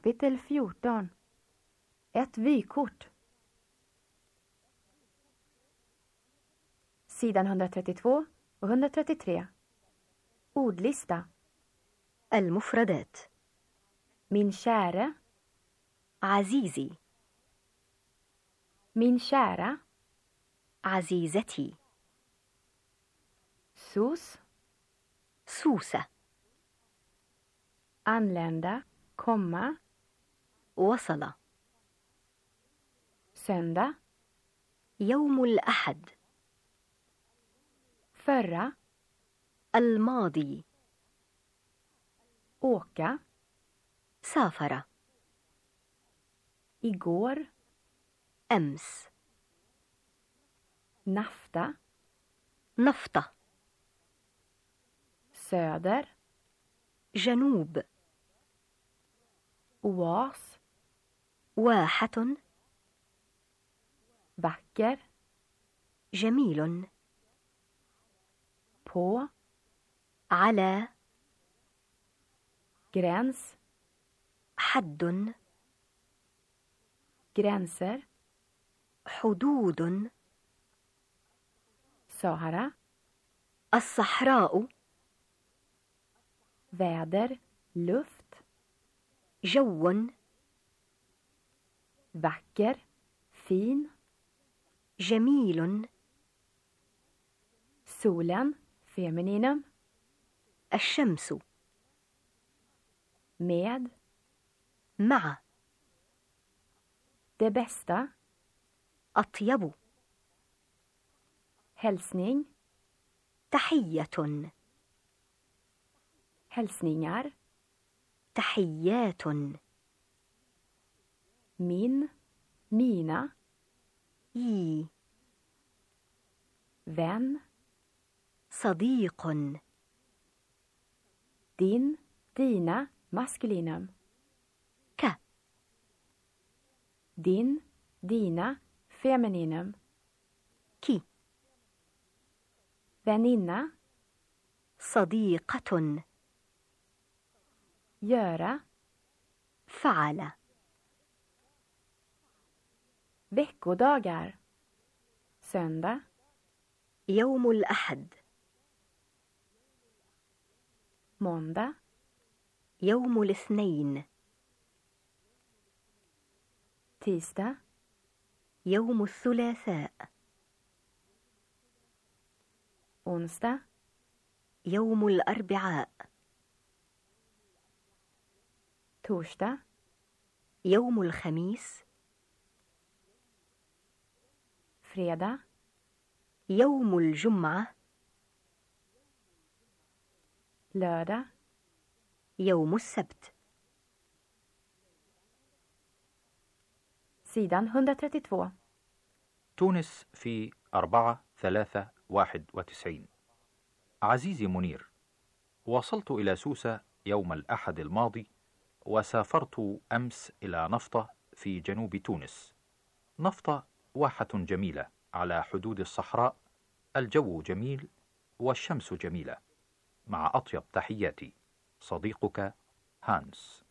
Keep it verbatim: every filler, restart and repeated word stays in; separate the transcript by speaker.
Speaker 1: Kapitel fjorton. Ett vykort. Sidan hundratrettiotvå och hundratrettiotre. Ordlista.
Speaker 2: المفردات.
Speaker 1: Min käre.
Speaker 2: عزيزي.
Speaker 1: Min kära.
Speaker 2: عزيزتي.
Speaker 1: Sus.
Speaker 2: سوسة.
Speaker 1: Anlända. Komma.
Speaker 2: وصل.
Speaker 1: Söndag.
Speaker 2: يوم الأحد.
Speaker 1: Förra.
Speaker 2: الماضي.
Speaker 1: Åka.
Speaker 2: سافر.
Speaker 1: Igår.
Speaker 2: أمس.
Speaker 1: Nafta.
Speaker 2: نفط.
Speaker 1: Söder.
Speaker 2: جنوب.
Speaker 1: Oas.
Speaker 2: واحة.
Speaker 1: Vacker.
Speaker 2: جميل.
Speaker 1: På.
Speaker 2: على.
Speaker 1: Gräns.
Speaker 2: حد.
Speaker 1: Gränser.
Speaker 2: حدود.
Speaker 1: Sahara.
Speaker 2: الصحراء.
Speaker 1: Väder. Luft.
Speaker 2: جو.
Speaker 1: Vacker. Fin.
Speaker 2: جميل.
Speaker 1: Solen. Femininum.
Speaker 2: الشمس.
Speaker 1: Med.
Speaker 2: مع.
Speaker 1: Det bästa.
Speaker 2: أطيب.
Speaker 1: Hälsning.
Speaker 2: تحية.
Speaker 1: Hälsningar.
Speaker 2: تحيات.
Speaker 1: Min. Mina.
Speaker 2: إي.
Speaker 1: Vän.
Speaker 2: صديق.
Speaker 1: Din. Dina. Maskulinum.
Speaker 2: ك.
Speaker 1: Din. Dina. Femininum.
Speaker 2: كي.
Speaker 1: Väninna.
Speaker 2: صديقة.
Speaker 1: Göra.
Speaker 2: فعل.
Speaker 1: Veckodagar. Söndag.
Speaker 2: يوم الأحد.
Speaker 1: Måndag.
Speaker 2: يوم الاثنين.
Speaker 1: Tisdag.
Speaker 2: يوم الثلاثاء.
Speaker 1: Onsdag.
Speaker 2: يوم الأربعاء.
Speaker 1: Torsdag.
Speaker 2: يوم الخميس.
Speaker 1: Fredag.
Speaker 2: يوم الجمعة.
Speaker 1: Lördag.
Speaker 2: يوم السبت.
Speaker 1: Sidan hundratrettiotvå.
Speaker 3: تونس في أربعة ثلاثة واحد وتسعين. عزيزي منير، وصلت إلى سوسة يوم الأحد الماضي، وسافرت أمس إلى نفطة في جنوب تونس. نفطة واحة جميلة على حدود الصحراء، الجو جميل والشمس جميلة. مع أطيب تحياتي، صديقك هانس.